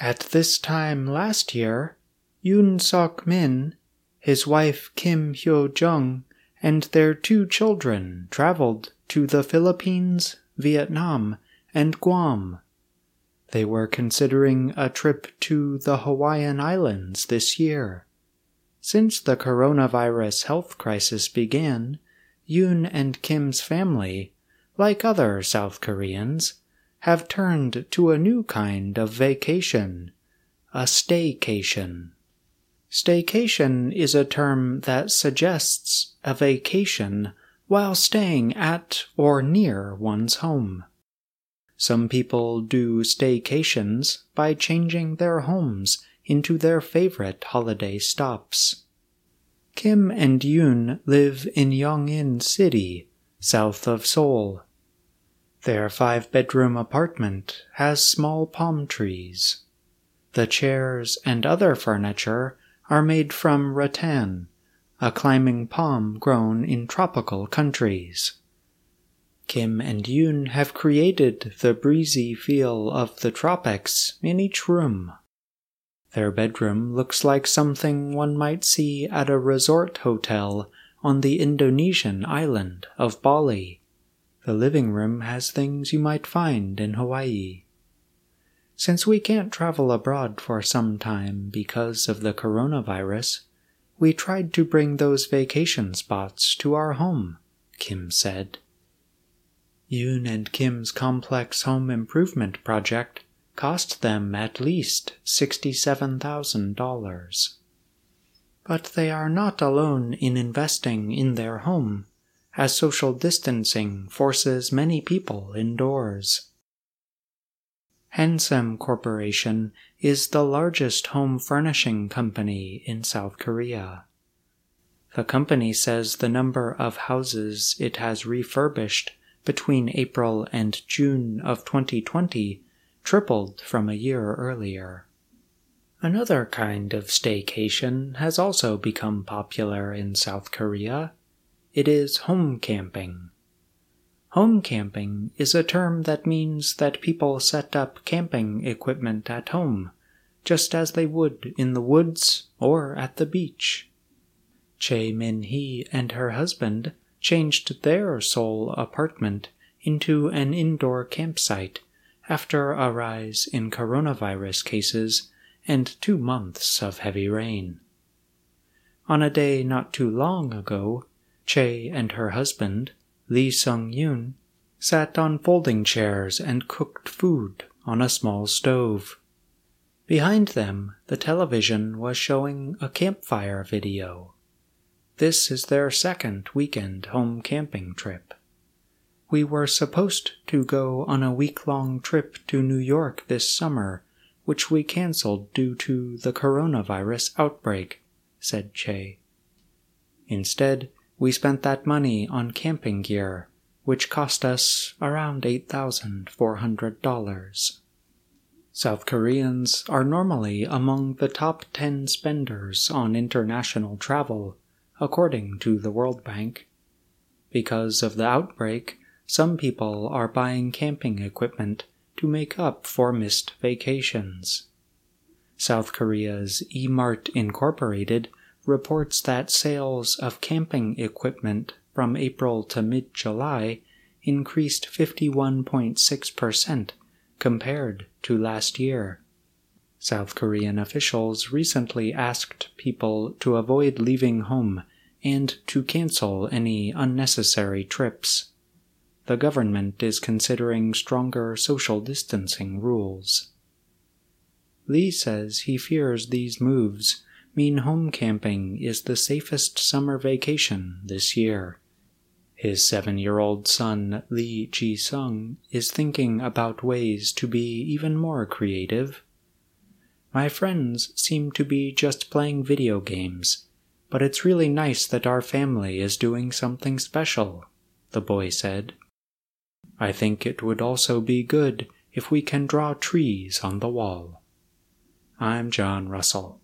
At this time last year, Yoon Sok Min, his wife Kim Hyo Jung, and their 2 children traveled to the Philippines, Vietnam, and Guam. They were considering a trip to the Hawaiian Islands this year. Since the coronavirus health crisis began, Yoon and Kim's family, like other South Koreans, have turned to a new kind of vacation, a staycation. Staycation is a term that suggests a vacation while staying at or near one's home. Some people do staycations by changing their homes into their favorite holiday stops. Kim and Yoon live in Yongin City, south of Seoul. Their 5-bedroom apartment has small palm trees. The chairs and other furniture are made from rattan, a climbing palm grown in tropical countries. Kim and Yoon have created the breezy feel of the tropics in each room. Their bedroom looks like something one might see at a resort hotel on the Indonesian island of Bali. The living room has things you might find in Hawaii. Since we can't travel abroad for some time because of the coronavirus, we tried to bring those vacation spots to our home, Kim said. Yoon and Kim's complex home improvement project cost them at least $67,000. But they are not alone in investing in their home, as social distancing forces many people indoors. Hansem Corporation is the largest home furnishing company in South Korea. The company says the number of houses it has refurbished between April and June of 2020 tripled from a year earlier. Another kind of staycation has also become popular in South Korea. It is home camping. Home camping is a term that means that people set up camping equipment at home, just as they would in the woods or at the beach. Chae Min-hee and her husband changed their Seoul apartment into an indoor campsite after a rise in coronavirus cases and 2 months of heavy rain. On a day not too long ago, Chae and her husband, Lee Sung-yoon, sat on folding chairs and cooked food on a small stove. Behind them, the television was showing a campfire video. This is their second weekend home camping trip. We were supposed to go on a week-long trip to New York this summer, which we canceled due to the coronavirus outbreak, said Chae. Instead, we spent that money on camping gear, which cost us around $8,400. South Koreans are normally among the top 10 spenders on international travel, according to the World Bank. Because of the outbreak, some people are buying camping equipment to make up for missed vacations. South Korea's E-Mart Incorporated reports that sales of camping equipment from April to mid-July increased 51.6% compared to last year. South Korean officials recently asked people to avoid leaving home and to cancel any unnecessary trips. The government is considering stronger social distancing rules. Lee says he fears these moves mean home camping is the safest summer vacation this year. His 7-year-old son, Lee Ji-sung, is thinking about ways to be even more creative. My friends seem to be just playing video games, but it's really nice that our family is doing something special, the boy said. I think it would also be good if we can draw trees on the wall. I'm John Russell.